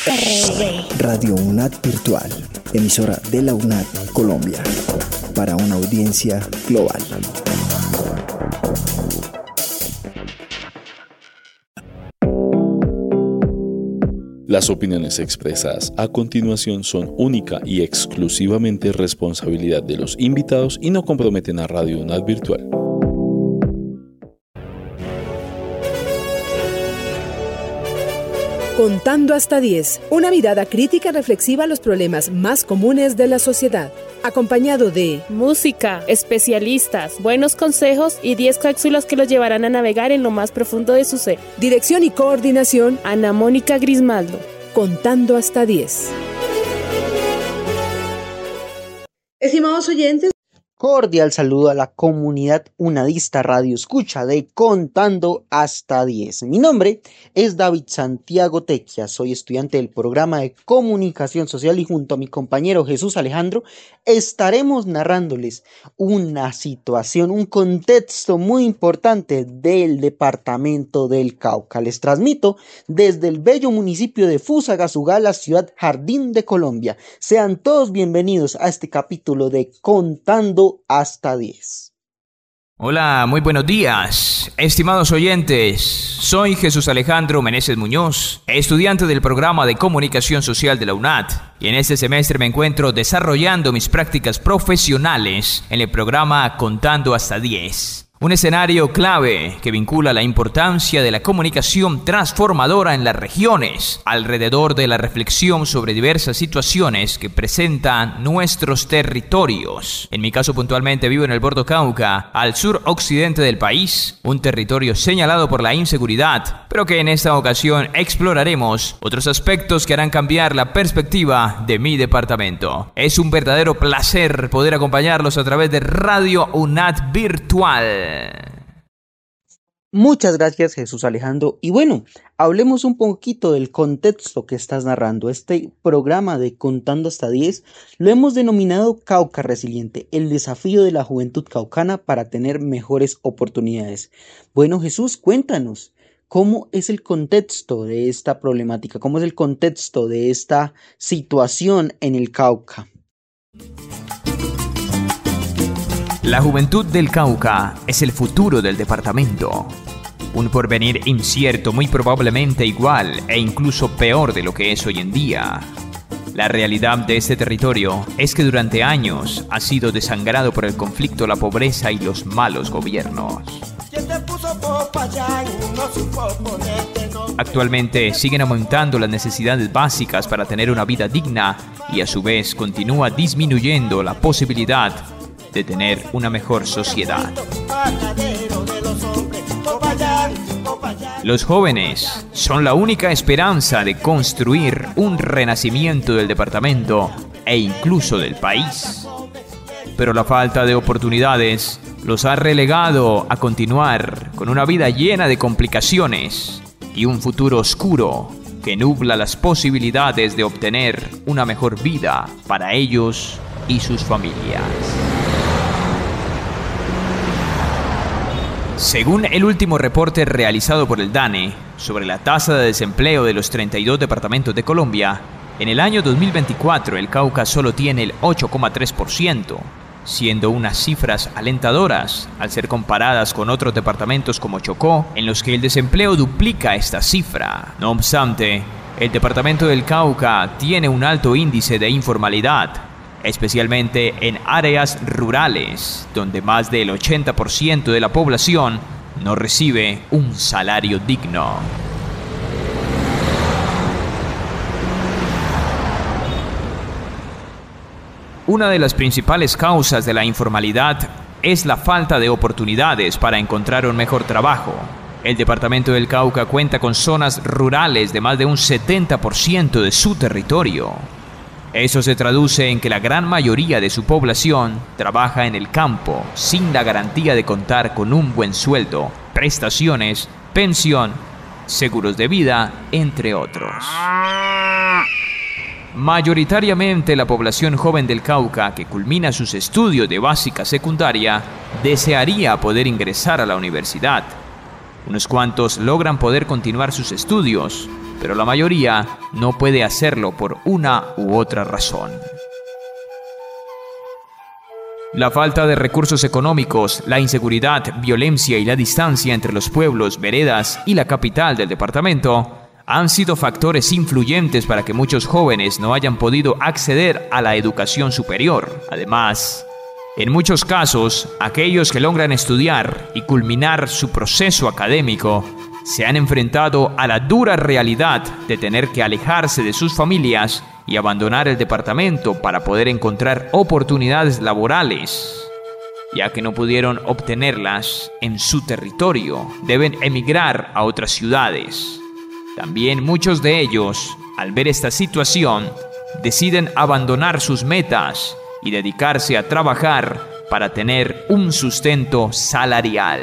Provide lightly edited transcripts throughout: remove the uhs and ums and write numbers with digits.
Radio UNAD Virtual, emisora de la UNAD Colombia, para una audiencia global. Las opiniones expresadas a continuación son única y exclusivamente responsabilidad de los invitados y no comprometen a Radio UNAD Virtual. Contando hasta 10, una mirada crítica reflexiva a los problemas más comunes de la sociedad, acompañado de música, especialistas, buenos consejos y 10 cápsulas que los llevarán a navegar en lo más profundo de su ser. Dirección y coordinación, Ana Mónica Grismaldo. Contando hasta 10. Estimados oyentes, cordial saludo a la comunidad unadista radio escucha de Contando hasta 10. Mi nombre es David Santiago Tequia, soy estudiante del programa de Comunicación Social y junto a mi compañero Jesús Alejandro estaremos narrándoles una situación, un contexto muy importante del departamento del Cauca. Les transmito desde el bello municipio de Fusagasugá, ciudad Jardín de Colombia. Sean todos bienvenidos a este capítulo de Contando hasta 10. Hola, muy buenos días, estimados oyentes. Soy Jesús Alejandro Meneses Muñoz, estudiante del programa de Comunicación Social de la UNAD, y en este semestre me encuentro desarrollando mis prácticas profesionales en el programa Contando hasta 10. Un escenario clave que vincula la importancia de la comunicación transformadora en las regiones, alrededor de la reflexión sobre diversas situaciones que presentan nuestros territorios. En mi caso puntualmente vivo en el Bordo Cauca, al sur-occidente del país, un territorio señalado por la inseguridad, pero que en esta ocasión exploraremos otros aspectos que harán cambiar la perspectiva de mi departamento. Es un verdadero placer poder acompañarlos a través de Radio UNAD Virtual. Muchas gracias, Jesús Alejandro. Y bueno, hablemos un poquito del contexto que estás narrando. Este programa de Contando hasta 10 lo hemos denominado Cauca Resiliente, el desafío de la juventud caucana para tener mejores oportunidades. Bueno, Jesús, cuéntanos, ¿cómo es el contexto de esta problemática? ¿Cómo es el contexto de esta situación en el Cauca? La juventud del Cauca es el futuro del departamento. Un porvenir incierto, muy probablemente igual e incluso peor de lo que es hoy en día. La realidad de este territorio es que durante años ha sido desangrado por el conflicto, la pobreza y los malos gobiernos. Actualmente siguen aumentando las necesidades básicas para tener una vida digna y a su vez continúa disminuyendo la posibilidad de tener una mejor sociedad. Los jóvenes son la única esperanza de construir un renacimiento del departamento e incluso del país. Pero la falta de oportunidades los ha relegado a continuar con una vida llena de complicaciones y un futuro oscuro que nubla las posibilidades de obtener una mejor vida para ellos y sus familias. Según el último reporte realizado por el DANE sobre la tasa de desempleo de los 32 departamentos de Colombia, en el año 2024 el Cauca solo tiene el 8,3%, siendo unas cifras alentadoras al ser comparadas con otros departamentos como Chocó, en los que el desempleo duplica esta cifra. No obstante, el departamento del Cauca tiene un alto índice de informalidad, especialmente en áreas rurales, donde más del 80% de la población no recibe un salario digno. Una de las principales causas de la informalidad es la falta de oportunidades para encontrar un mejor trabajo. El departamento del Cauca cuenta con zonas rurales de más de un 70% de su territorio. Eso se traduce en que la gran mayoría de su población trabaja en el campo sin la garantía de contar con un buen sueldo, prestaciones, pensión, seguros de vida, entre otros. Mayoritariamente la población joven del Cauca que culmina sus estudios de básica secundaria desearía poder ingresar a la universidad. Unos cuantos logran poder continuar sus estudios, pero la mayoría no puede hacerlo por una u otra razón. La falta de recursos económicos, la inseguridad, violencia y la distancia entre los pueblos, veredas y la capital del departamento han sido factores influyentes para que muchos jóvenes no hayan podido acceder a la educación superior. Además, en muchos casos, aquellos que logran estudiar y culminar su proceso académico se han enfrentado a la dura realidad de tener que alejarse de sus familias y abandonar el departamento para poder encontrar oportunidades laborales. Ya que no pudieron obtenerlas en su territorio, deben emigrar a otras ciudades. También muchos de ellos, al ver esta situación, deciden abandonar sus metas y dedicarse a trabajar para tener un sustento salarial.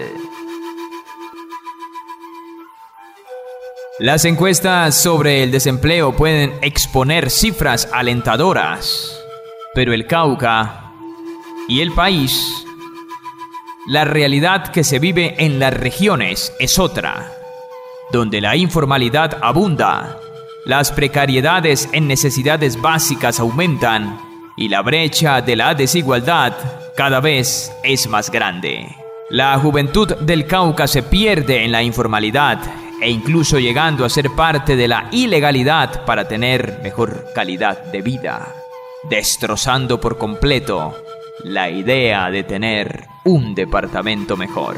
Las encuestas sobre el desempleo pueden exponer cifras alentadoras, pero el Cauca y el país, la realidad que se vive en las regiones es otra, donde la informalidad abunda, las precariedades en necesidades básicas aumentan y la brecha de la desigualdad cada vez es más grande. La juventud del Cauca se pierde en la informalidad e incluso llegando a ser parte de la ilegalidad para tener mejor calidad de vida, destrozando por completo la idea de tener un departamento mejor.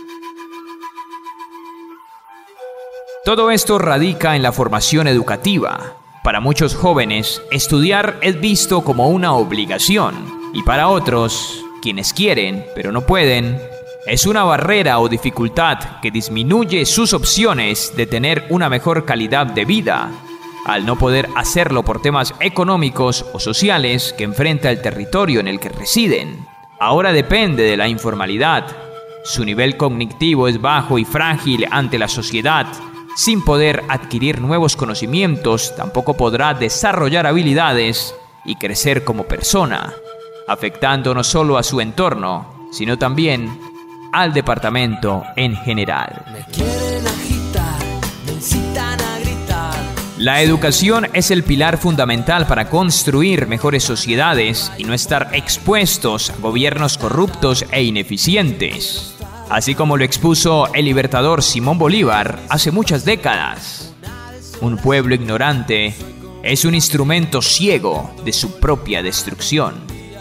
Todo esto radica en la formación educativa. Para muchos jóvenes, estudiar es visto como una obligación, y para otros, quienes quieren pero no pueden, es una barrera o dificultad que disminuye sus opciones de tener una mejor calidad de vida, al no poder hacerlo por temas económicos o sociales que enfrenta el territorio en el que residen. Ahora depende de la informalidad. Su nivel cognitivo es bajo y frágil ante la sociedad. Sin poder adquirir nuevos conocimientos, tampoco podrá desarrollar habilidades y crecer como persona, afectando no solo a su entorno, sino también al departamento en general. Me quieren agitar, me incitan a gritar. La educación es el pilar fundamental para construir mejores sociedades y no estar expuestos a gobiernos corruptos e ineficientes. Así como lo expuso el libertador Simón Bolívar hace muchas décadas. Un pueblo ignorante es un instrumento ciego de su propia destrucción.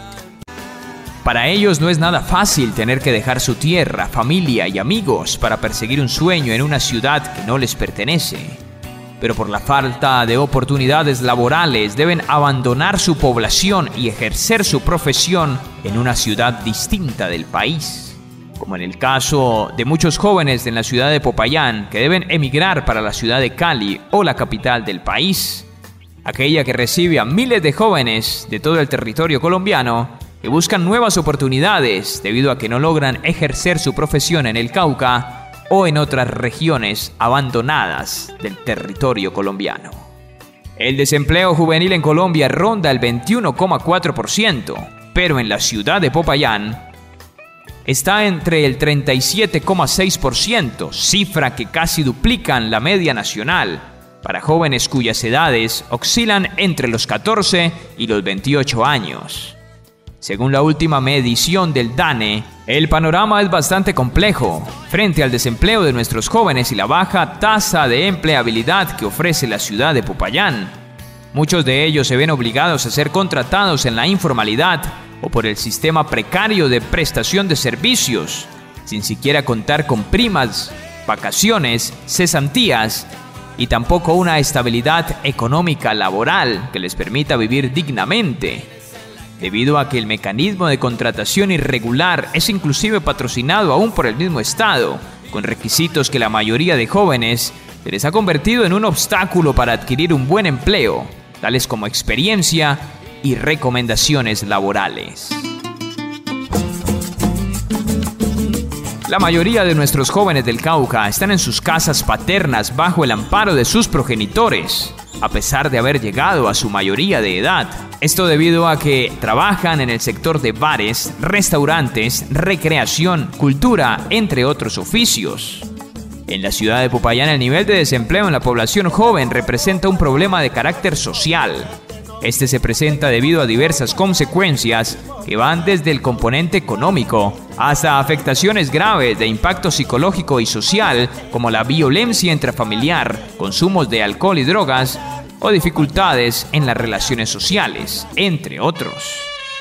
Para ellos no es nada fácil tener que dejar su tierra, familia y amigos para perseguir un sueño en una ciudad que no les pertenece. Pero por la falta de oportunidades laborales deben abandonar su población y ejercer su profesión en una ciudad distinta del país. Como en el caso de muchos jóvenes en la ciudad de Popayán que deben emigrar para la ciudad de Cali o la capital del país, aquella que recibe a miles de jóvenes de todo el territorio colombiano que buscan nuevas oportunidades debido a que no logran ejercer su profesión en el Cauca o en otras regiones abandonadas del territorio colombiano. El desempleo juvenil en Colombia ronda el 21,4%, pero en la ciudad de Popayán está entre el 37,6%, cifra que casi duplican la media nacional, para jóvenes cuyas edades oscilan entre los 14 y los 28 años. Según la última medición del DANE, el panorama es bastante complejo frente al desempleo de nuestros jóvenes y la baja tasa de empleabilidad que ofrece la ciudad de Popayán. Muchos de ellos se ven obligados a ser contratados en la informalidad o por el sistema precario de prestación de servicios, sin siquiera contar con primas, vacaciones, cesantías y tampoco una estabilidad económica laboral que les permita vivir dignamente, debido a que el mecanismo de contratación irregular es inclusive patrocinado aún por el mismo Estado, con requisitos que la mayoría de jóvenes se les ha convertido en un obstáculo para adquirir un buen empleo, tales como experiencia y recomendaciones laborales. La mayoría de nuestros jóvenes del Cauca están en sus casas paternas bajo el amparo de sus progenitores, a pesar de haber llegado a su mayoría de edad. Esto debido a que trabajan en el sector de bares, restaurantes, recreación, cultura, entre otros oficios. En la ciudad de Popayán, el nivel de desempleo en la población joven representa un problema de carácter social. Este se presenta debido a diversas consecuencias que van desde el componente económico hasta afectaciones graves de impacto psicológico y social, como la violencia intrafamiliar, consumos de alcohol y drogas o dificultades en las relaciones sociales, entre otros.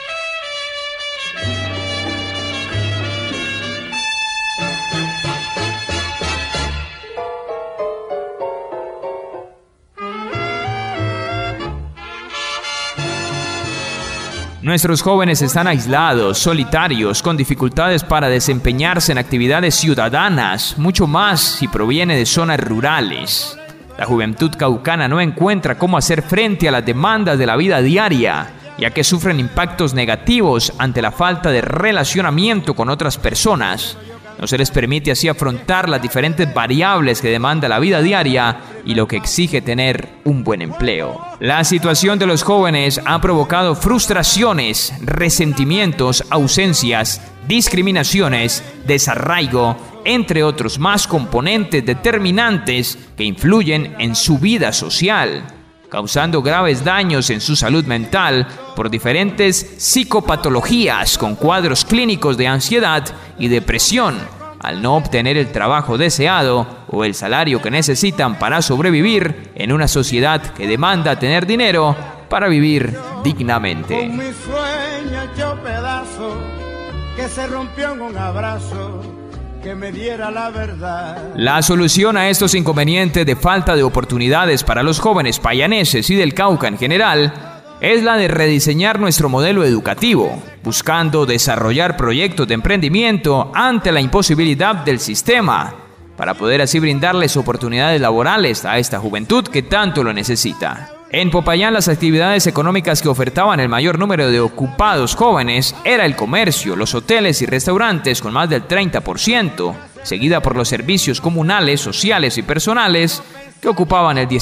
Nuestros jóvenes están aislados, solitarios, con dificultades para desempeñarse en actividades ciudadanas, mucho más si proviene de zonas rurales. La juventud caucana no encuentra cómo hacer frente a las demandas de la vida diaria, ya que sufren impactos negativos ante la falta de relacionamiento con otras personas. No se les permite así afrontar las diferentes variables que demanda la vida diaria y lo que exige tener un buen empleo. La situación de los jóvenes ha provocado frustraciones, resentimientos, ausencias, discriminaciones, desarraigo, entre otros más componentes determinantes que influyen en su vida social, causando graves daños en su salud mental por diferentes psicopatologías con cuadros clínicos de ansiedad y depresión, al no obtener el trabajo deseado o el salario que necesitan para sobrevivir en una sociedad que demanda tener dinero para vivir dignamente. Con mi sueño hecho pedazo, que se rompió en un abrazo, que me diera la verdad. La solución a estos inconvenientes de falta de oportunidades para los jóvenes payaneses y del Cauca en general es la de rediseñar nuestro modelo educativo, buscando desarrollar proyectos de emprendimiento ante la imposibilidad del sistema, para poder así brindarles oportunidades laborales a esta juventud que tanto lo necesita. En Popayán, las actividades económicas que ofertaban el mayor número de ocupados jóvenes era el comercio, los hoteles y restaurantes con más del 30%, seguida por los servicios comunales, sociales y personales, que ocupaban el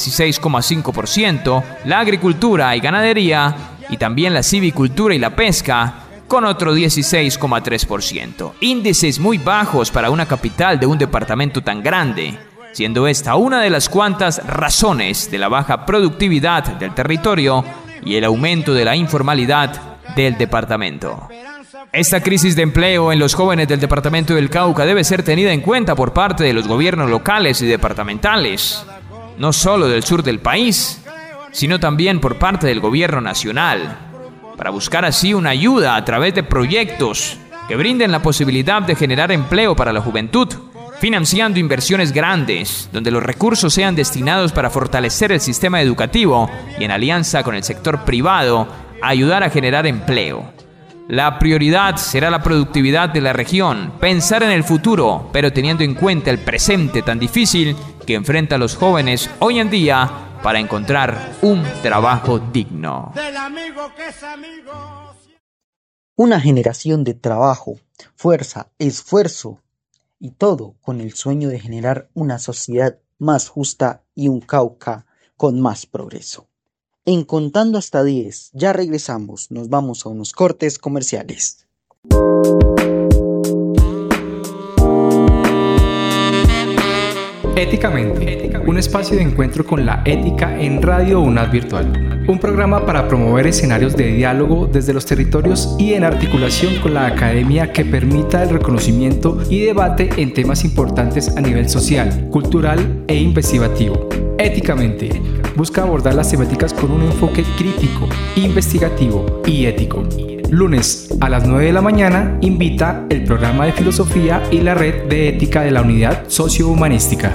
16,5%, la agricultura y ganadería, y también la civicultura y la pesca, con otro 16,3%. Índices muy bajos para una capital de un departamento tan grande, siendo esta una de las cuantas razones de la baja productividad del territorio y el aumento de la informalidad del departamento. Esta crisis de empleo en los jóvenes del departamento del Cauca debe ser tenida en cuenta por parte de los gobiernos locales y departamentales, no solo del sur del país, sino también por parte del gobierno nacional, para buscar así una ayuda a través de proyectos que brinden la posibilidad de generar empleo para la juventud, financiando inversiones grandes, donde los recursos sean destinados para fortalecer el sistema educativo y en alianza con el sector privado, ayudar a generar empleo. La prioridad será la productividad de la región, pensar en el futuro, pero teniendo en cuenta el presente tan difícil que enfrentan los jóvenes hoy en día para encontrar un trabajo digno. Una generación de trabajo, fuerza, esfuerzo y todo con el sueño de generar una sociedad más justa y un Cauca con más progreso. En Contando hasta 10, ya regresamos, nos vamos a unos cortes comerciales. Éticamente, un espacio de encuentro con la ética en Radio UNAD Virtual. Un programa para promover escenarios de diálogo desde los territorios y en articulación con la academia que permita el reconocimiento y debate en temas importantes a nivel social, cultural e investigativo. Éticamente, busca abordar las temáticas con un enfoque crítico, investigativo y ético. Lunes a las 9 de la mañana invita el programa de filosofía y la red de ética de la unidad sociohumanística.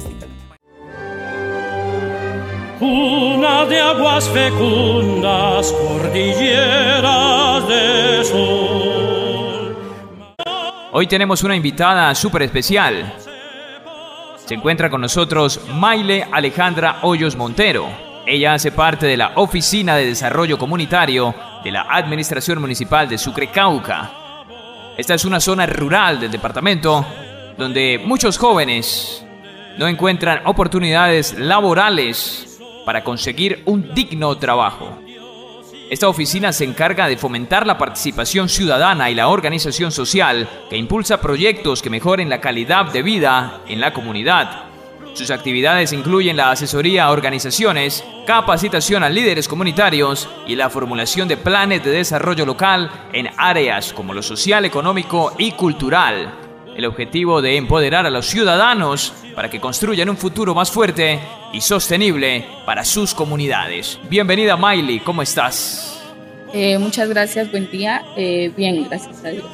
Una de aguas fecundas, cordilleras de sol. Hoy tenemos una invitada súper especial. Se encuentra con nosotros Maile Alejandra Hoyos Montero. Ella hace parte de la Oficina de Desarrollo Comunitario de la Administración Municipal de Sucre, Cauca. Esta es una zona rural del departamento donde muchos jóvenes no encuentran oportunidades laborales para conseguir un digno trabajo. Esta oficina se encarga de fomentar la participación ciudadana y la organización social que impulsa proyectos que mejoren la calidad de vida en la comunidad. Sus actividades incluyen la asesoría a organizaciones, capacitación a líderes comunitarios y la formulación de planes de desarrollo local en áreas como lo social, económico y cultural. El objetivo de empoderar a los ciudadanos para que construyan un futuro más fuerte y sostenible para sus comunidades. Bienvenida, Miley, ¿cómo estás? Muchas gracias, buen día. Bien, gracias a Dios.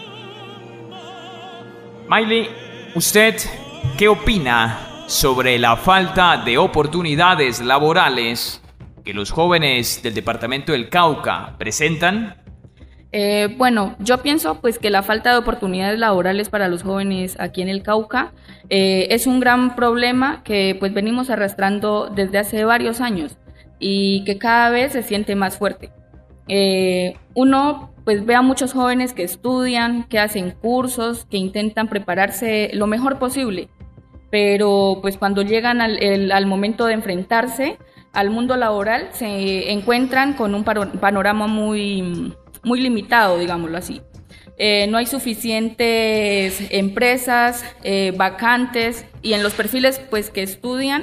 Miley, ¿usted qué opina sobre la falta de oportunidades laborales que los jóvenes del departamento del Cauca presentan? Bueno, yo pienso pues que la falta de oportunidades laborales para los jóvenes aquí en el Cauca es un gran problema que pues venimos arrastrando desde hace varios años y que cada vez se siente más fuerte. Uno pues ve a muchos jóvenes que estudian, que hacen cursos, que intentan prepararse lo mejor posible, pero pues cuando llegan al momento de enfrentarse al mundo laboral se encuentran con un panorama muy limitado, digámoslo así. No hay suficientes empresas, vacantes, y en los perfiles pues que estudian,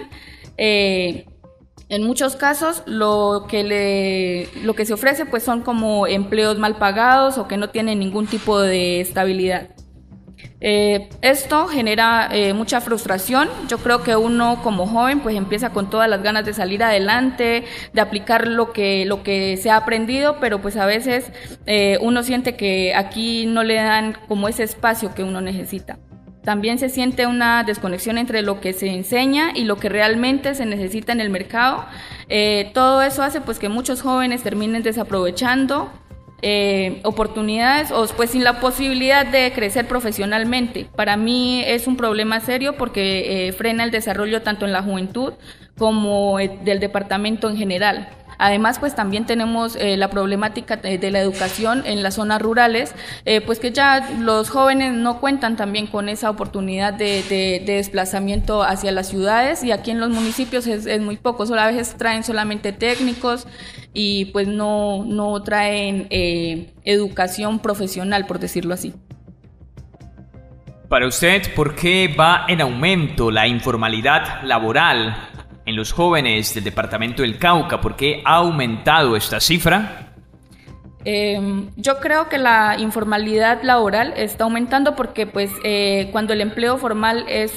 en muchos casos lo que se ofrece pues son como empleos mal pagados o que no tienen ningún tipo de estabilidad. Esto genera mucha frustración. Yo creo que uno como joven pues empieza con todas las ganas de salir adelante, de aplicar lo que se ha aprendido, pero pues a veces uno siente que aquí no le dan como ese espacio que uno necesita. También se siente una desconexión entre lo que se enseña y lo que realmente se necesita en el mercado. Todo eso hace pues que muchos jóvenes terminen desaprovechando oportunidades o pues sin la posibilidad de crecer profesionalmente. Para mí es un problema serio porque frena el desarrollo tanto en la juventud como del departamento en general. Además, pues también tenemos la problemática de la educación en las zonas rurales, pues que ya los jóvenes no cuentan también con esa oportunidad de desplazamiento hacia las ciudades, y aquí en los municipios es muy poco, a veces traen solamente técnicos y pues no traen educación profesional, por decirlo así. Para usted, ¿por qué va en aumento la informalidad laboral en los jóvenes del departamento del Cauca? ¿Por qué ha aumentado esta cifra? Yo creo que la informalidad laboral está aumentando porque pues cuando el empleo formal es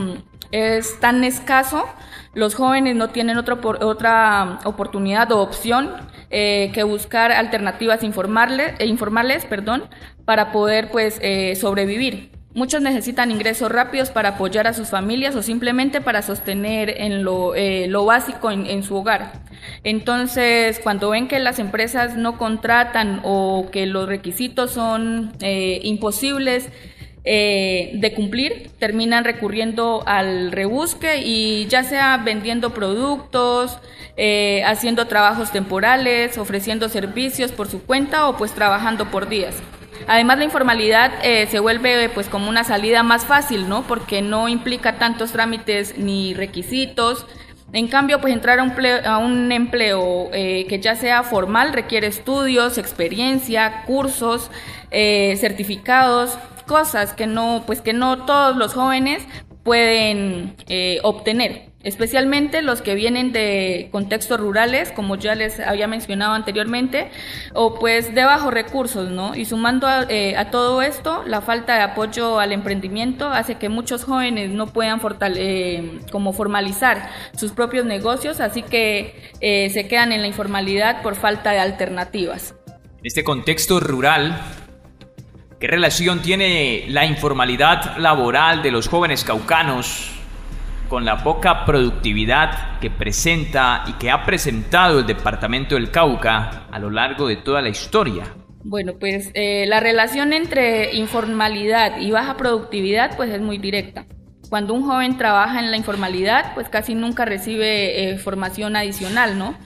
tan escaso, los jóvenes no tienen otra oportunidad o opción que buscar alternativas informales, para poder pues sobrevivir. Muchos necesitan ingresos rápidos para apoyar a sus familias o simplemente para sostener en lo básico en su hogar. Entonces, cuando ven que las empresas no contratan o que los requisitos son imposibles de cumplir, terminan recurriendo al rebusque y ya sea vendiendo productos, haciendo trabajos temporales, ofreciendo servicios por su cuenta o pues trabajando por días. Además, la informalidad se vuelve pues como una salida más fácil, ¿no? Porque no implica tantos trámites ni requisitos. En cambio, pues entrar a un empleo que ya sea formal requiere estudios, experiencia, cursos, certificados, cosas que no todos los jóvenes pueden obtener, especialmente los que vienen de contextos rurales, como ya les había mencionado anteriormente, o pues de bajos recursos, ¿no? Y sumando a todo esto, la falta de apoyo al emprendimiento hace que muchos jóvenes no puedan como formalizar sus propios negocios, así que se quedan en la informalidad por falta de alternativas. En este contexto rural, ¿qué relación tiene la informalidad laboral de los jóvenes caucanos con la poca productividad que presenta y que ha presentado el departamento del Cauca a lo largo de toda la historia? Bueno, pues la relación entre informalidad y baja productividad pues es muy directa. Cuando un joven trabaja en la informalidad, pues casi nunca recibe formación adicional, ¿no?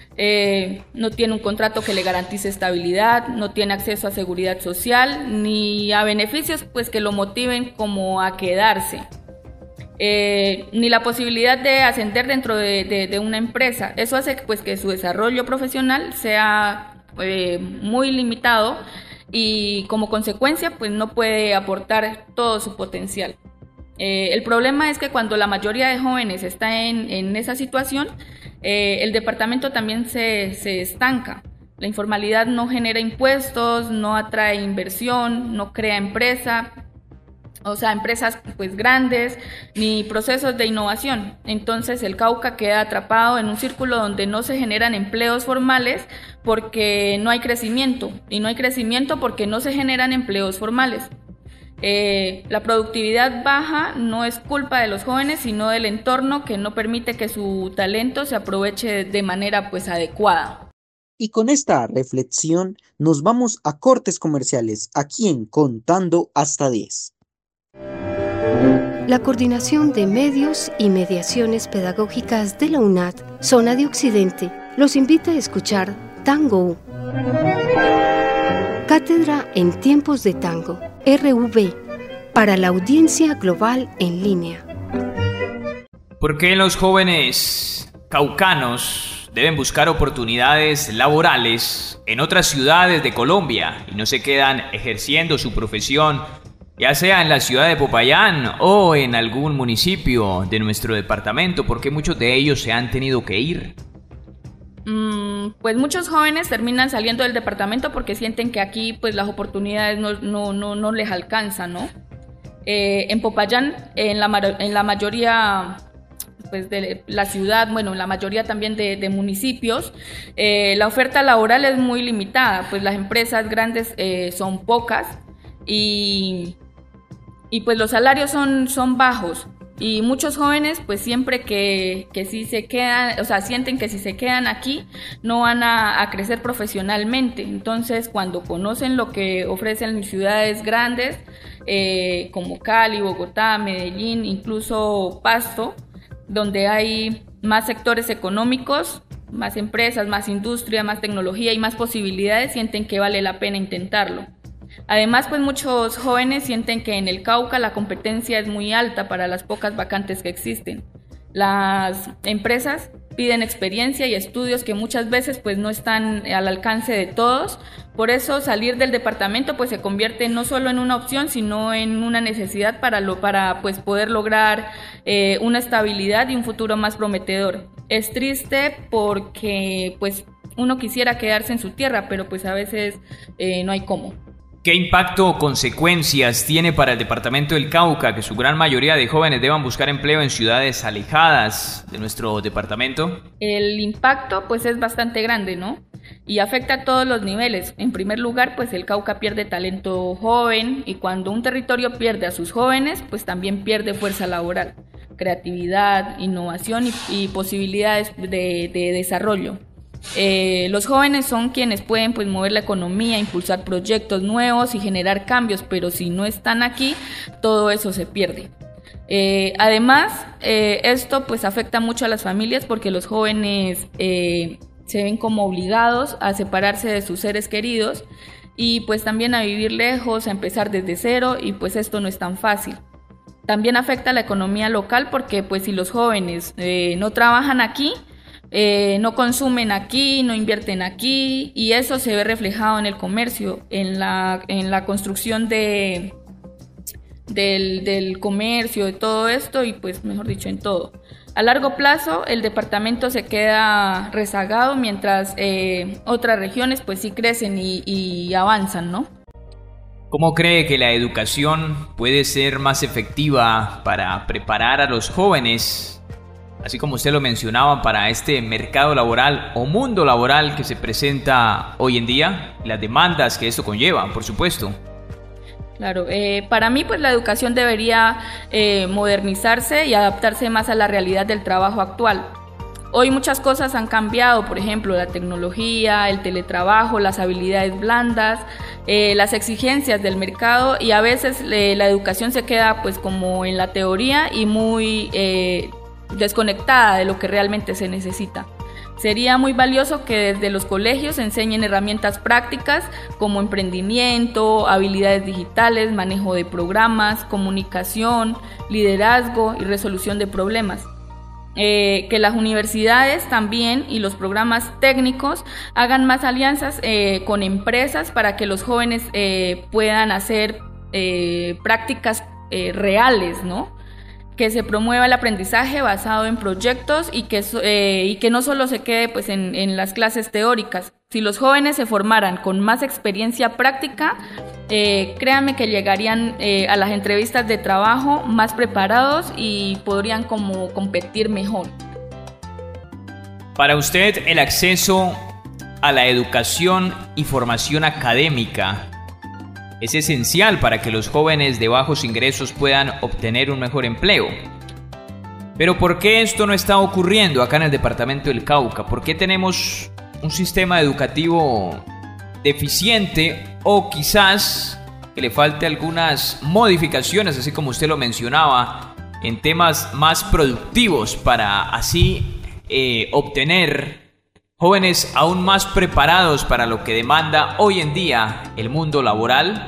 No tiene un contrato que le garantice estabilidad, no tiene acceso a seguridad social ni a beneficios pues que lo motiven como a quedarse. ni la posibilidad de ascender dentro de una empresa. Eso hace pues que su desarrollo profesional sea muy limitado y como consecuencia pues no puede aportar todo su potencial. El problema es que cuando la mayoría de jóvenes está en esa situación, el departamento también se estanca. La informalidad no genera impuestos, no atrae inversión, no crea empresas pues grandes, ni procesos de innovación. Entonces el Cauca queda atrapado en un círculo donde no se generan empleos formales porque no hay crecimiento, y no hay crecimiento porque no se generan empleos formales. La productividad baja no es culpa de los jóvenes, sino del entorno que no permite que su talento se aproveche de manera pues adecuada. Y con esta reflexión nos vamos a cortes comerciales aquí en Contando hasta 10. La Coordinación de Medios y Mediaciones Pedagógicas de la UNAD, Zona de Occidente, los invita a escuchar Tango. Cátedra en Tiempos de Tango, RV, para la audiencia global en línea. ¿Por qué los jóvenes caucanos deben buscar oportunidades laborales en otras ciudades de Colombia y no se quedan ejerciendo su profesión, ya sea en la ciudad de Popayán o en algún municipio de nuestro departamento? ¿Por qué muchos de ellos se han tenido que ir? Pues muchos jóvenes terminan saliendo del departamento porque sienten que aquí pues las oportunidades no les alcanzan, ¿no? En Popayán, en la mayoría pues de la ciudad, bueno, en la mayoría también de municipios, la oferta laboral es muy limitada, pues las empresas grandes son pocas y pues los salarios son bajos. Y muchos jóvenes pues siempre que si se quedan, o sea, sienten que si se quedan aquí no van a crecer profesionalmente. Entonces cuando conocen lo que ofrecen ciudades grandes como Cali, Bogotá, Medellín, incluso Pasto, donde hay más sectores económicos, más empresas, más industria, más tecnología y más posibilidades, sienten que vale la pena intentarlo. Además, pues muchos jóvenes sienten que en el Cauca la competencia es muy alta para las pocas vacantes que existen. Las empresas piden experiencia y estudios que muchas veces pues no están al alcance de todos. Por eso salir del departamento pues se convierte no solo en una opción, sino en una necesidad para pues poder lograr una estabilidad y un futuro más prometedor. Es triste porque pues uno quisiera quedarse en su tierra, pero pues a veces no hay cómo. ¿Qué impacto o consecuencias tiene para el departamento del Cauca que su gran mayoría de jóvenes deban buscar empleo en ciudades alejadas de nuestro departamento? El impacto pues es bastante grande, ¿no? Y afecta a todos los niveles. En primer lugar, pues el Cauca pierde talento joven, y cuando un territorio pierde a sus jóvenes, pues también pierde fuerza laboral, creatividad, innovación y posibilidades de desarrollo. Los jóvenes son quienes pueden pues mover la economía, impulsar proyectos nuevos y generar cambios, pero si no están aquí, todo eso se pierde. Además, esto pues afecta mucho a las familias porque los jóvenes se ven como obligados a separarse de sus seres queridos y pues también a vivir lejos, a empezar desde cero, y pues esto no es tan fácil. También afecta a la economía local porque pues si los jóvenes no trabajan aquí, no consumen aquí, no invierten aquí, y eso se ve reflejado en el comercio, en la construcción del comercio, de todo esto, y pues mejor dicho en todo. A largo plazo el departamento se queda rezagado mientras otras regiones pues sí crecen y avanzan, ¿no? ¿Cómo cree que la educación puede ser más efectiva para preparar a los jóvenes, así como usted lo mencionaba, para este mercado laboral o mundo laboral que se presenta hoy en día, las demandas que esto conlleva, por supuesto? Claro, para mí pues la educación debería modernizarse y adaptarse más a la realidad del trabajo actual. Hoy muchas cosas han cambiado, por ejemplo, la tecnología, el teletrabajo, las habilidades blandas, las exigencias del mercado, y a veces la educación se queda pues como en la teoría y muy desconectada de lo que realmente se necesita. Sería muy valioso que desde los colegios se enseñen herramientas prácticas como emprendimiento, habilidades digitales, manejo de programas, comunicación, liderazgo y resolución de problemas. Que las universidades también y los programas técnicos hagan más alianzas con empresas para que los jóvenes puedan hacer prácticas reales, ¿no? Que se promueva el aprendizaje basado en proyectos y que no solo se quede pues en las clases teóricas. Si los jóvenes se formaran con más experiencia práctica, créanme que llegarían a las entrevistas de trabajo más preparados y podrían como competir mejor. Para usted, el acceso a la educación y formación académica es esencial para que los jóvenes de bajos ingresos puedan obtener un mejor empleo. Pero ¿por qué esto no está ocurriendo acá en el departamento del Cauca? ¿Por qué tenemos un sistema educativo deficiente o quizás que le falte algunas modificaciones, así como usted lo mencionaba, en temas más productivos para así obtener jóvenes aún más preparados para lo que demanda hoy en día el mundo laboral?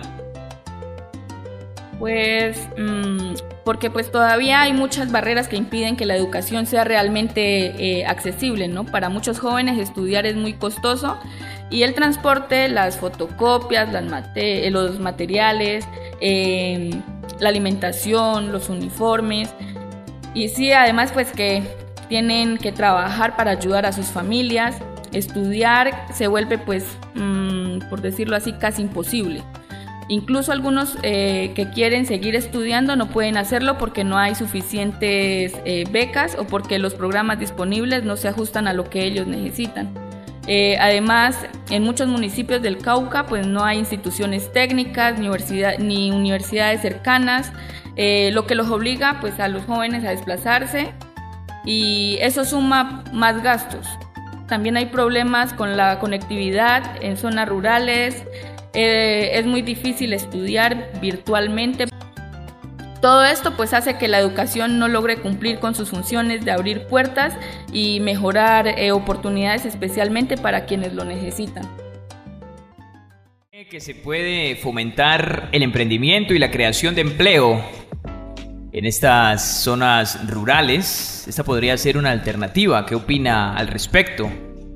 Pues porque pues todavía hay muchas barreras que impiden que la educación sea realmente accesible, ¿no? Para muchos jóvenes estudiar es muy costoso y el transporte, las fotocopias, los materiales, la alimentación, los uniformes y sí, además pues que tienen que trabajar para ayudar a sus familias. Estudiar se vuelve pues, por decirlo así, casi imposible. Incluso algunos que quieren seguir estudiando no pueden hacerlo porque no hay suficientes becas o porque los programas disponibles no se ajustan a lo que ellos necesitan. Además, en muchos municipios del Cauca pues no hay instituciones técnicas ni universidades cercanas, lo que los obliga pues a los jóvenes a desplazarse y eso suma más gastos. También hay problemas con la conectividad en zonas rurales, es muy difícil estudiar virtualmente. Todo esto pues hace que la educación no logre cumplir con sus funciones de abrir puertas y mejorar oportunidades especialmente para quienes lo necesitan. Que se puede fomentar el emprendimiento y la creación de empleo en estas zonas rurales. Esta podría ser una alternativa. ¿Qué opina al respecto?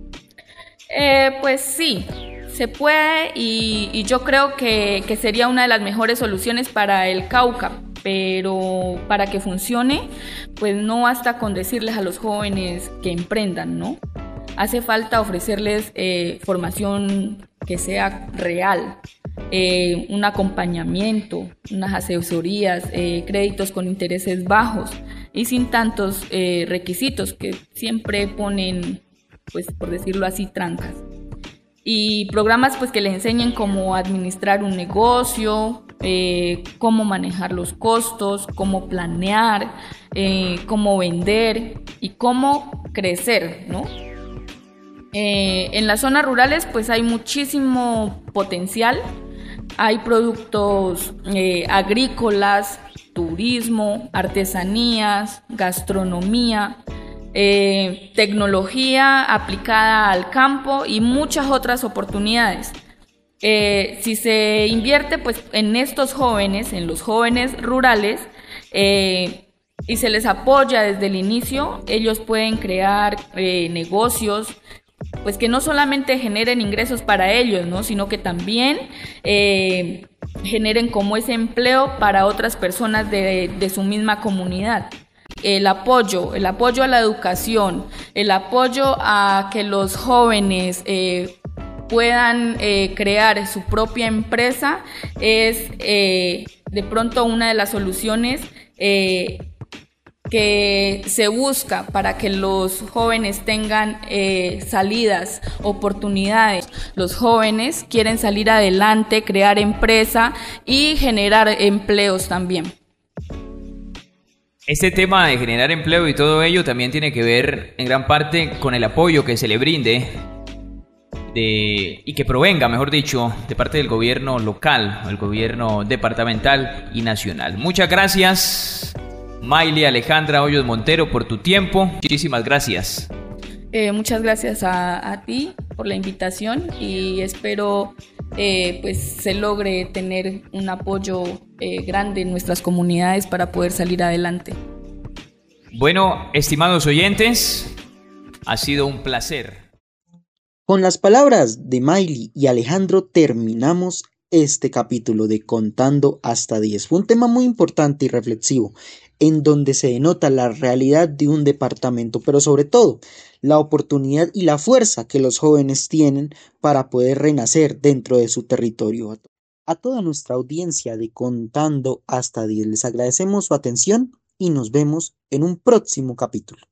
Pues sí, se puede y yo creo que sería una de las mejores soluciones para el Cauca, pero para que funcione, pues no basta con decirles a los jóvenes que emprendan, ¿no? Hace falta ofrecerles formación que sea real, un acompañamiento, unas asesorías, créditos con intereses bajos y sin tantos requisitos que siempre ponen, pues por decirlo así, trancas. Y programas pues que les enseñen cómo administrar un negocio, cómo manejar los costos, cómo planear, cómo vender y cómo crecer, ¿no? En las zonas rurales pues hay muchísimo potencial, hay productos agrícolas, turismo, artesanías, gastronomía, tecnología aplicada al campo y muchas otras oportunidades. Si se invierte pues en estos jóvenes, en los jóvenes rurales, y se les apoya desde el inicio, ellos pueden crear negocios pues que no solamente generen ingresos para ellos, ¿no? Sino que también generen como ese empleo para otras personas de su misma comunidad. El apoyo a la educación, el apoyo a que los jóvenes puedan crear su propia empresa es de pronto una de las soluciones que se busca para que los jóvenes tengan salidas, oportunidades. Los jóvenes quieren salir adelante, crear empresa y generar empleos también. Este tema de generar empleo y todo ello también tiene que ver en gran parte con el apoyo que se le brinde y que provenga, mejor dicho, de parte del gobierno local, el gobierno departamental y nacional. Muchas gracias, Mayli Alejandra Hoyos Montero, por tu tiempo. Muchísimas gracias. Muchas gracias a ti por la invitación y espero pues se logre tener un apoyo grande en nuestras comunidades para poder salir adelante. Bueno, estimados oyentes, ha sido un placer. Con las palabras de Miley y Alejandro terminamos este capítulo de Contando hasta 10. Fue un tema muy importante y reflexivo, en donde se denota la realidad de un departamento, pero sobre todo la oportunidad y la fuerza que los jóvenes tienen para poder renacer dentro de su territorio. A toda nuestra audiencia de Contando hasta 10 les agradecemos su atención y nos vemos en un próximo capítulo.